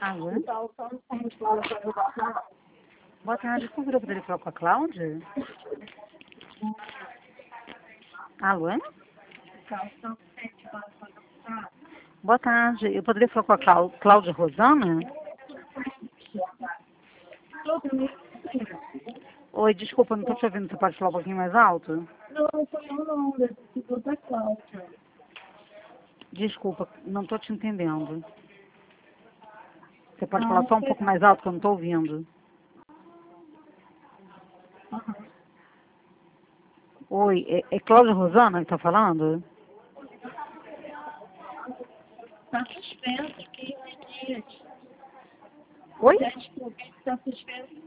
Alô? Então, só não tem escola para eu baixar. Boa tarde, por favor, eu poderia falar com a Cláudia? Alô? Então, só não tem escola para eu baixar. Boa tarde, eu poderia falar com a Cláudia Rosana? Tudo me Oi, desculpa, não estou te ouvindo, você pode falar um pouquinho mais alto? não foi o nome do Instituto da Cláudia. Desculpa, não estou te entendendo. Você pode falar Não, só um pouco mais alto que eu não estou ouvindo? Oi, é Cláudia Rosana que está falando? está suspenso aqui, os dias. Oi? Desculpa, está suspenso